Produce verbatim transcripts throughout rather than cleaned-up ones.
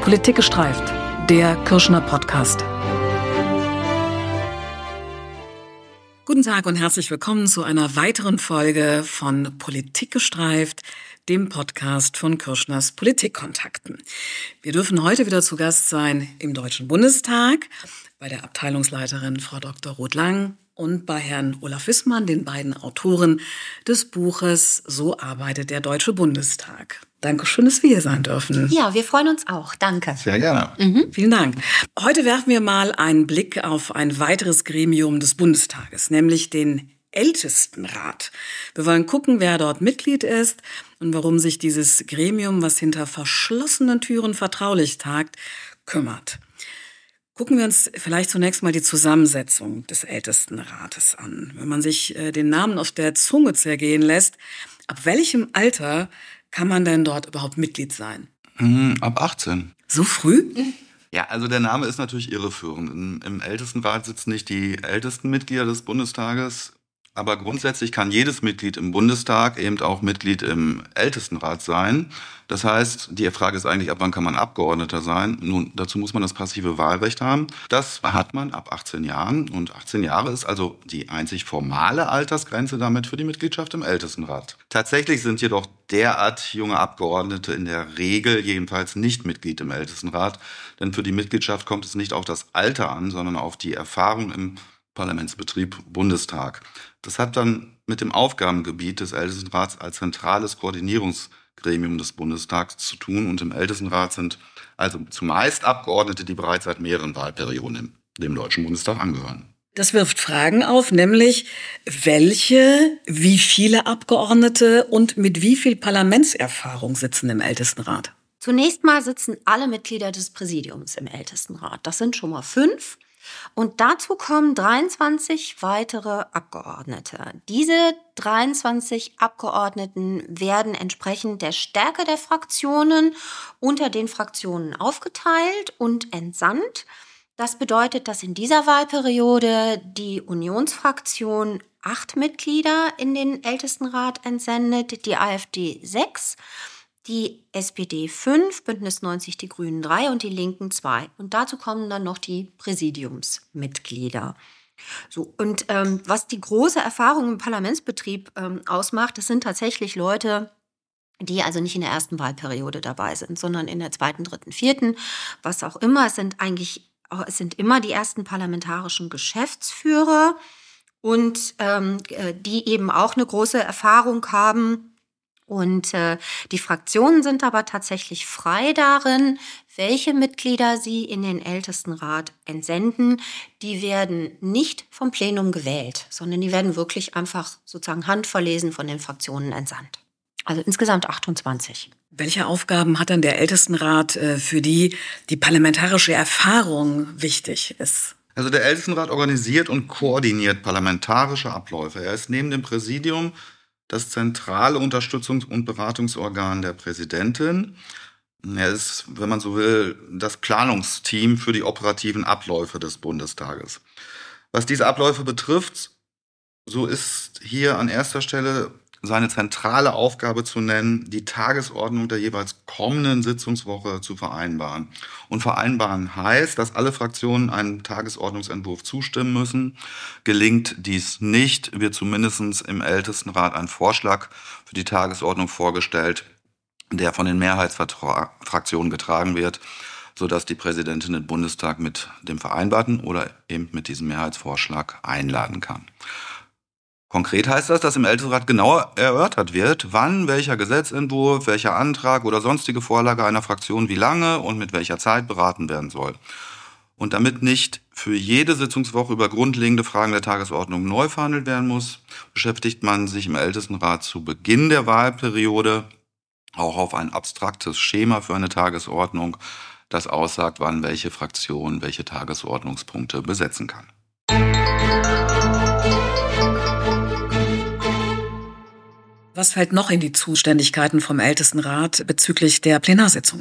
Politik gestreift, der Kürschner Podcast. Guten Tag und herzlich willkommen zu einer weiteren Folge von Politik gestreift, dem Podcast von Kürschners Politikkontakten. Wir dürfen heute wieder zu Gast sein im Deutschen Bundestag bei der Abteilungsleiterin Frau Doktor Ruth Lang und bei Herrn Olaf Wissmann, den beiden Autoren des Buches So arbeitet der Deutsche Bundestag. Dankeschön, dass wir hier sein dürfen. Ja, wir freuen uns auch. Danke. Sehr gerne. Mhm. Vielen Dank. Heute werfen wir mal einen Blick auf ein weiteres Gremium des Bundestages, nämlich den Ältestenrat. Wir wollen gucken, wer dort Mitglied ist und warum sich dieses Gremium, was hinter verschlossenen Türen vertraulich tagt, kümmert. Gucken wir uns vielleicht zunächst mal die Zusammensetzung des Ältestenrates an. Wenn man sich äh, den Namen auf der Zunge zergehen lässt, ab welchem Alter kann man denn dort überhaupt Mitglied sein? Mhm, ab achtzehn. So früh? Ja, also der Name ist natürlich irreführend. Im, Im Ältestenrat sitzen nicht die ältesten Mitglieder des Bundestages, aber grundsätzlich kann jedes Mitglied im Bundestag eben auch Mitglied im Ältestenrat sein. Das heißt, die Frage ist eigentlich, ab wann kann man Abgeordneter sein? Nun, dazu muss man das passive Wahlrecht haben. Das hat man ab achtzehn Jahren. Und achtzehn Jahre ist also die einzig formale Altersgrenze damit für die Mitgliedschaft im Ältestenrat. Tatsächlich sind jedoch derart junge Abgeordnete in der Regel jedenfalls nicht Mitglied im Ältestenrat. Denn für die Mitgliedschaft kommt es nicht auf das Alter an, sondern auf die Erfahrung im Parlamentsbetrieb Bundestag. Das hat dann mit dem Aufgabengebiet des Ältestenrats als zentrales Koordinierungsgremium des Bundestags zu tun. Und im Ältestenrat sind also zumeist Abgeordnete, die bereits seit mehreren Wahlperioden dem Deutschen Bundestag angehören. Das wirft Fragen auf, nämlich welche, wie viele Abgeordnete und mit wie viel Parlamentserfahrung sitzen im Ältestenrat? Zunächst mal sitzen alle Mitglieder des Präsidiums im Ältestenrat. Das sind schon mal fünf. Und dazu kommen dreiundzwanzig weitere Abgeordnete. Diese dreiundzwanzig Abgeordneten werden entsprechend der Stärke der Fraktionen unter den Fraktionen aufgeteilt und entsandt. Das bedeutet, dass in dieser Wahlperiode die Unionsfraktion acht Mitglieder in den Ältestenrat entsendet, die AfD sechs, die S P D fünf, Bündnis neunzig, die Grünen drei und die Linken zwei. Und dazu kommen dann noch die Präsidiumsmitglieder. So, und ähm, was die große Erfahrung im Parlamentsbetrieb ähm, ausmacht, das sind tatsächlich Leute, die also nicht in der ersten Wahlperiode dabei sind, sondern in der zweiten, dritten, vierten, was auch immer. Es sind eigentlich, es sind immer die ersten parlamentarischen Geschäftsführer und ähm, die eben auch eine große Erfahrung haben. Und äh, die Fraktionen sind aber tatsächlich frei darin, welche Mitglieder sie in den Ältestenrat entsenden. Die werden nicht vom Plenum gewählt, sondern die werden wirklich einfach sozusagen handverlesen von den Fraktionen entsandt. Also insgesamt achtundzwanzig. Welche Aufgaben hat denn der Ältestenrat, äh, für die die parlamentarische Erfahrung wichtig ist? Also der Ältestenrat organisiert und koordiniert parlamentarische Abläufe. Er ist neben dem Präsidium das zentrale Unterstützungs- und Beratungsorgan der Präsidentin. Er ist, wenn man so will, das Planungsteam für die operativen Abläufe des Bundestages. Was diese Abläufe betrifft, so ist hier an erster Stelle seine zentrale Aufgabe zu nennen, die Tagesordnung der jeweils kommenden Sitzungswoche zu vereinbaren. Und vereinbaren heißt, dass alle Fraktionen einem Tagesordnungsentwurf zustimmen müssen. Gelingt dies nicht, wird zumindest im Ältestenrat ein Vorschlag für die Tagesordnung vorgestellt, der von den Mehrheitsfraktionen getragen wird, sodass die Präsidentin den Bundestag mit dem vereinbarten oder eben mit diesem Mehrheitsvorschlag einladen kann. Konkret heißt das, dass im Ältestenrat genau erörtert wird, wann welcher Gesetzentwurf, welcher Antrag oder sonstige Vorlage einer Fraktion wie lange und mit welcher Zeit beraten werden soll. Und damit nicht für jede Sitzungswoche über grundlegende Fragen der Tagesordnung neu verhandelt werden muss, beschäftigt man sich im Ältestenrat zu Beginn der Wahlperiode auch auf ein abstraktes Schema für eine Tagesordnung, das aussagt, wann welche Fraktion welche Tagesordnungspunkte besetzen kann. Was fällt noch in die Zuständigkeiten vom Ältestenrat bezüglich der Plenarsitzung?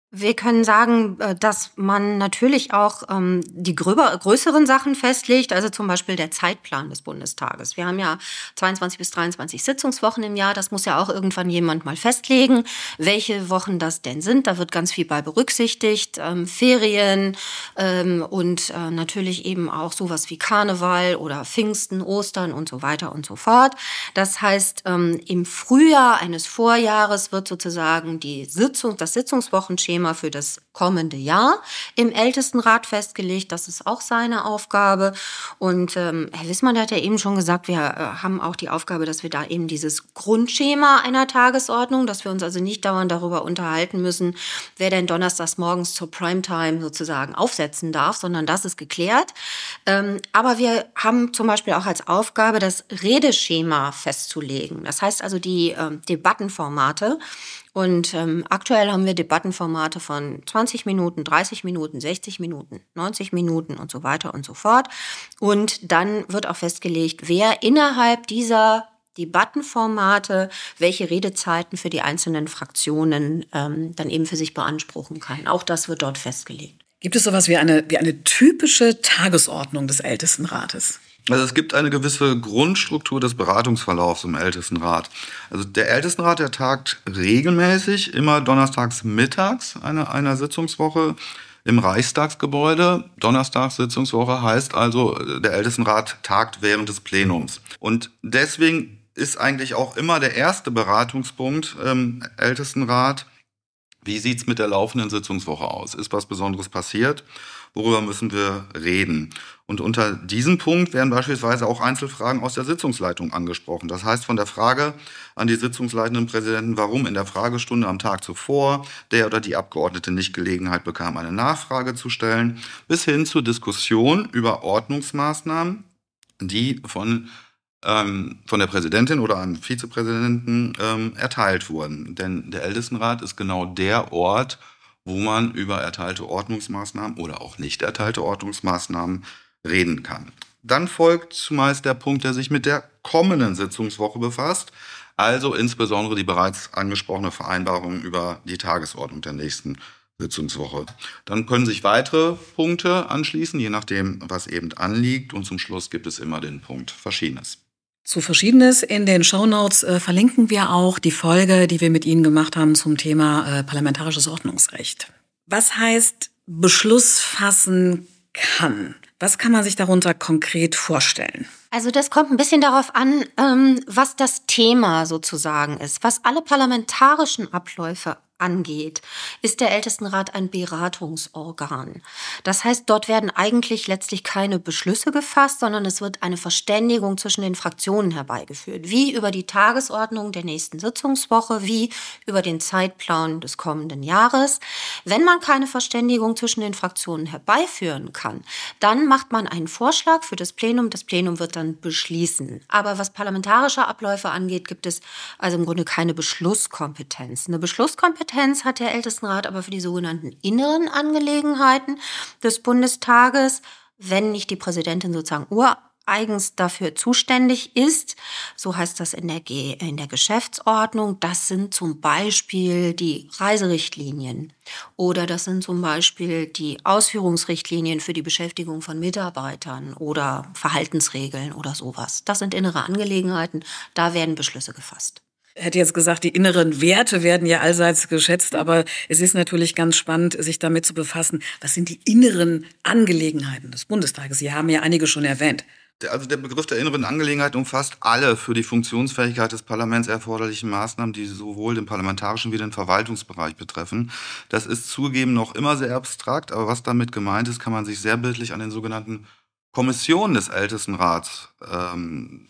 Wir können sagen, dass man natürlich auch ähm, die gröber, größeren Sachen festlegt, also zum Beispiel der Zeitplan des Bundestages. Wir haben ja zweiundzwanzig bis dreiundzwanzig Sitzungswochen im Jahr. Das muss ja auch irgendwann jemand mal festlegen, welche Wochen das denn sind. Da wird ganz viel bei berücksichtigt. Ähm, Ferien ähm, und äh, natürlich eben auch sowas wie Karneval oder Pfingsten, Ostern und so weiter und so fort. Das heißt, ähm, im Frühjahr eines Vorjahres wird sozusagen die Sitzung, das Sitzungswochenschema für das kommende Jahr im Ältestenrat festgelegt. Das ist auch seine Aufgabe. Und ähm, Herr Wissmann hat ja eben schon gesagt, wir äh, haben auch die Aufgabe, dass wir da eben dieses Grundschema einer Tagesordnung, dass wir uns also nicht dauernd darüber unterhalten müssen, wer denn donnerstags morgens zur Primetime sozusagen aufsetzen darf, sondern das ist geklärt. Ähm, aber wir haben zum Beispiel auch als Aufgabe, das Redeschema festzulegen. Das heißt also die äh, Debattenformate. Und ähm, aktuell haben wir Debattenformate von zwanzig Minuten, dreißig Minuten, sechzig Minuten, neunzig Minuten und so weiter und so fort. Und dann wird auch festgelegt, wer innerhalb dieser Debattenformate welche Redezeiten für die einzelnen Fraktionen ähm, dann eben für sich beanspruchen kann. Auch das wird dort festgelegt. Gibt es sowas wie eine, wie eine typische Tagesordnung des Ältestenrates? Also es gibt eine gewisse Grundstruktur des Beratungsverlaufs im Ältestenrat. Also der Ältestenrat, der tagt regelmäßig, immer donnerstags mittags einer, einer Sitzungswoche im Reichstagsgebäude. Donnerstags Sitzungswoche heißt also, der Ältestenrat tagt während des Plenums. Und deswegen ist eigentlich auch immer der erste Beratungspunkt im Ältestenrat: Wie sieht's mit der laufenden Sitzungswoche aus? Ist was Besonderes passiert? Worüber müssen wir reden? Und unter diesem Punkt werden beispielsweise auch Einzelfragen aus der Sitzungsleitung angesprochen. Das heißt, von der Frage an die sitzungsleitenden Präsidenten, warum in der Fragestunde am Tag zuvor der oder die Abgeordnete nicht Gelegenheit bekam, eine Nachfrage zu stellen, bis hin zur Diskussion über Ordnungsmaßnahmen, die von ähm, von der Präsidentin oder einem Vizepräsidenten ähm, erteilt wurden. Denn der Ältestenrat ist genau der Ort, wo man über erteilte Ordnungsmaßnahmen oder auch nicht erteilte Ordnungsmaßnahmen reden kann. Dann folgt zumeist der Punkt, der sich mit der kommenden Sitzungswoche befasst, also insbesondere die bereits angesprochene Vereinbarung über die Tagesordnung der nächsten Sitzungswoche. Dann können sich weitere Punkte anschließen, je nachdem, was eben anliegt. Und zum Schluss gibt es immer den Punkt Verschiedenes. Zu Verschiedenes in den Shownotes äh, verlinken wir auch die Folge, die wir mit Ihnen gemacht haben zum Thema äh, parlamentarisches Ordnungsrecht. Was heißt Beschluss fassen kann? Was kann man sich darunter konkret vorstellen? Also das kommt ein bisschen darauf an, ähm, was das Thema sozusagen ist. Was alle parlamentarischen Abläufe angeht, ist der Ältestenrat ein Beratungsorgan. Das heißt, dort werden eigentlich letztlich keine Beschlüsse gefasst, sondern es wird eine Verständigung zwischen den Fraktionen herbeigeführt, wie über die Tagesordnung der nächsten Sitzungswoche, wie über den Zeitplan des kommenden Jahres. Wenn man keine Verständigung zwischen den Fraktionen herbeiführen kann, dann macht man einen Vorschlag für das Plenum. Das Plenum wird dann beschließen. Aber was parlamentarische Abläufe angeht, gibt es also im Grunde keine Beschlusskompetenz. Eine Beschlusskompetenz hat der Ältestenrat aber für die sogenannten inneren Angelegenheiten des Bundestages, wenn nicht die Präsidentin sozusagen ureigens dafür zuständig ist. So heißt das in der, G- in der Geschäftsordnung. Das sind zum Beispiel die Reiserichtlinien oder das sind zum Beispiel die Ausführungsrichtlinien für die Beschäftigung von Mitarbeitern oder Verhaltensregeln oder sowas. Das sind innere Angelegenheiten, da werden Beschlüsse gefasst. Ich hätte jetzt gesagt, die inneren Werte werden ja allseits geschätzt, aber es ist natürlich ganz spannend, sich damit zu befassen, was sind die inneren Angelegenheiten des Bundestages? Sie haben ja einige schon erwähnt. Also der Begriff der inneren Angelegenheit umfasst alle für die Funktionsfähigkeit des Parlaments erforderlichen Maßnahmen, die sowohl den parlamentarischen wie den Verwaltungsbereich betreffen. Das ist zugegeben noch immer sehr abstrakt, aber was damit gemeint ist, kann man sich sehr bildlich an den sogenannten Kommissionen des Ältestenrats ähm,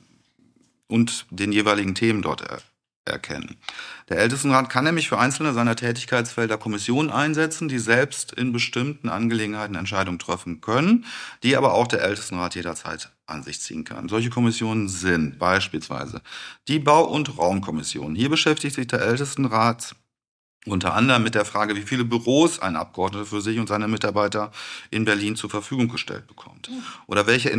und den jeweiligen Themen dort er erkennen. Der Ältestenrat kann nämlich für einzelne seiner Tätigkeitsfelder Kommissionen einsetzen, die selbst in bestimmten Angelegenheiten Entscheidungen treffen können, die aber auch der Ältestenrat jederzeit an sich ziehen kann. Solche Kommissionen sind beispielsweise die Bau- und Raumkommission. Hier beschäftigt sich der Ältestenrat unter anderem mit der Frage, wie viele Büros ein Abgeordneter für sich und seine Mitarbeiter in Berlin zur Verfügung gestellt bekommt. Oder welche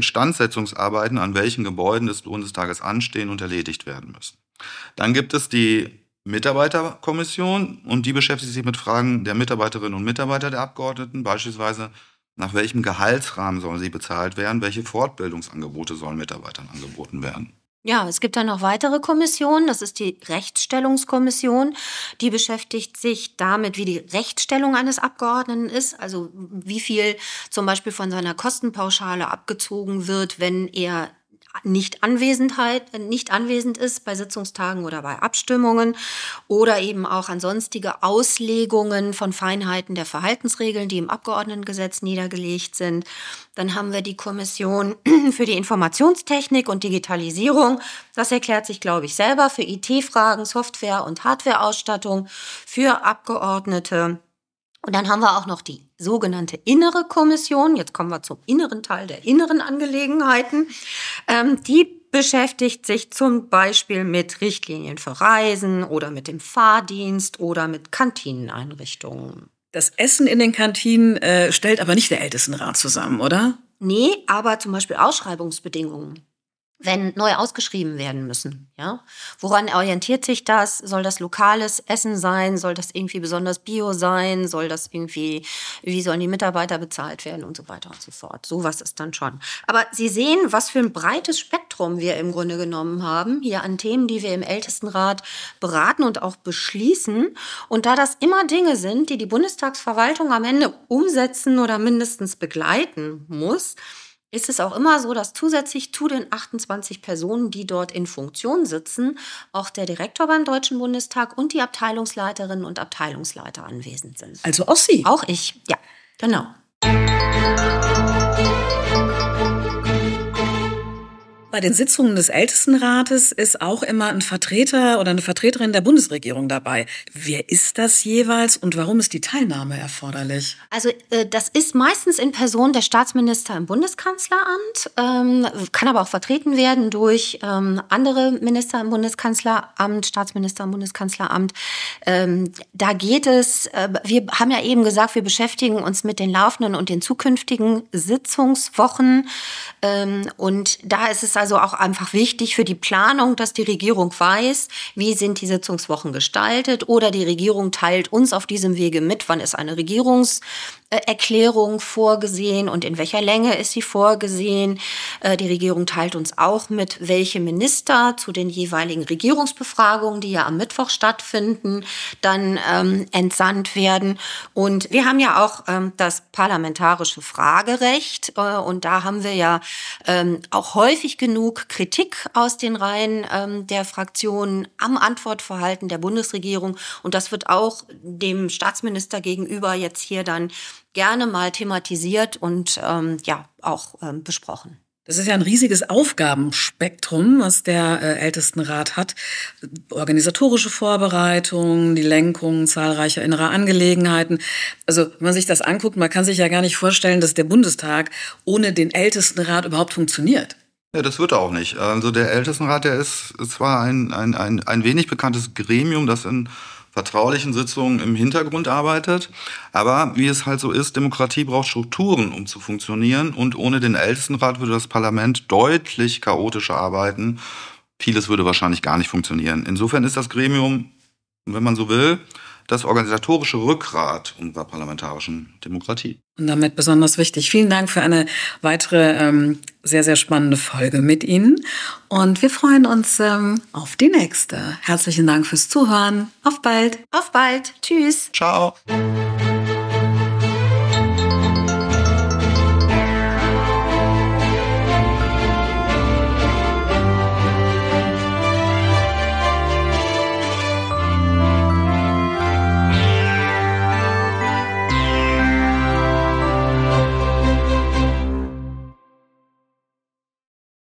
Instandsetzungsarbeiten an welchen Gebäuden des Bundestages anstehen und erledigt werden müssen. Dann gibt es die Mitarbeiterkommission und die beschäftigt sich mit Fragen der Mitarbeiterinnen und Mitarbeiter der Abgeordneten, beispielsweise nach welchem Gehaltsrahmen sollen sie bezahlt werden, welche Fortbildungsangebote sollen Mitarbeitern angeboten werden. Ja, es gibt dann noch weitere Kommissionen. Das ist die Rechtsstellungskommission. Die beschäftigt sich damit, wie die Rechtsstellung eines Abgeordneten ist. Also wie viel zum Beispiel von seiner Kostenpauschale abgezogen wird, wenn er nicht Anwesenheit, nicht anwesend ist bei Sitzungstagen oder bei Abstimmungen oder eben auch an sonstige Auslegungen von Feinheiten der Verhaltensregeln, die im Abgeordnetengesetz niedergelegt sind. Dann haben wir die Kommission für die Informationstechnik und Digitalisierung. Das erklärt sich, glaube ich, selber für I T-Fragen, Software- und Hardwareausstattung für Abgeordnete. Und dann haben wir auch noch die sogenannte innere Kommission. Jetzt kommen wir zum inneren Teil der inneren Angelegenheiten. Ähm, die beschäftigt sich zum Beispiel mit Richtlinien für Reisen oder mit dem Fahrdienst oder mit Kantineneinrichtungen. Das Essen in den Kantinen äh, stellt aber nicht der Ältestenrat zusammen, oder? Nee, aber zum Beispiel Ausschreibungsbedingungen. Wenn neu ausgeschrieben werden müssen, ja. Woran orientiert sich das? Soll das lokales Essen sein? Soll das irgendwie besonders bio sein? Soll das irgendwie, wie sollen die Mitarbeiter bezahlt werden und so weiter und so fort? Sowas ist dann schon. Aber Sie sehen, was für ein breites Spektrum wir im Grunde genommen haben, hier an Themen, die wir im Ältestenrat beraten und auch beschließen. Und da das immer Dinge sind, die die Bundestagsverwaltung am Ende umsetzen oder mindestens begleiten muss, ist es auch immer so, dass zusätzlich zu den achtundzwanzig Personen, die dort in Funktion sitzen, auch der Direktor beim Deutschen Bundestag und die Abteilungsleiterinnen und Abteilungsleiter anwesend sind. Also auch Sie? Auch ich, ja, genau. Bei den Sitzungen des Ältestenrates ist auch immer ein Vertreter oder eine Vertreterin der Bundesregierung dabei. Wer ist das jeweils und warum ist die Teilnahme erforderlich? Also äh, das ist meistens in Person der Staatsminister im Bundeskanzleramt, ähm, kann aber auch vertreten werden durch ähm, andere Minister im Bundeskanzleramt, Staatsminister im Bundeskanzleramt. Ähm, da geht es, äh, wir haben ja eben gesagt, wir beschäftigen uns mit den laufenden und den zukünftigen Sitzungswochen. Ähm, und da ist es also auch einfach wichtig für die Planung, dass die Regierung weiß, wie sind die Sitzungswochen gestaltet, oder die Regierung teilt uns auf diesem Wege mit, wann ist eine Regierungserklärung vorgesehen und in welcher Länge ist sie vorgesehen. Die Regierung teilt uns auch mit, welche Minister zu den jeweiligen Regierungsbefragungen, die ja am Mittwoch stattfinden, dann ähm, entsandt werden. Und wir haben ja auch ähm, das parlamentarische Fragerecht äh, und da haben wir ja ähm, auch häufig genug Kritik aus den Reihen ähm, der Fraktionen am Antwortverhalten der Bundesregierung. Und das wird auch dem Staatsminister gegenüber jetzt hier dann gerne mal thematisiert und ähm, ja auch ähm, besprochen. Das ist ja ein riesiges Aufgabenspektrum, was der äh, Ältestenrat hat. Organisatorische Vorbereitung, die Lenkung zahlreicher innerer Angelegenheiten. Also wenn man sich das anguckt, man kann sich ja gar nicht vorstellen, dass der Bundestag ohne den Ältestenrat überhaupt funktioniert. Ja, das wird er auch nicht. Also der Ältestenrat, der ist zwar ein, ein, ein, ein wenig bekanntes Gremium, das in vertraulichen Sitzungen im Hintergrund arbeitet. Aber wie es halt so ist, Demokratie braucht Strukturen, um zu funktionieren. Und ohne den Ältestenrat würde das Parlament deutlich chaotischer arbeiten. Vieles würde wahrscheinlich gar nicht funktionieren. Insofern ist das Gremium, wenn man so will, das organisatorische Rückgrat unserer parlamentarischen Demokratie. Und damit besonders wichtig. Vielen Dank für eine weitere ähm, sehr, sehr spannende Folge mit Ihnen. Und wir freuen uns ähm, auf die nächste. Herzlichen Dank fürs Zuhören. Auf bald. Auf bald. Tschüss. Ciao.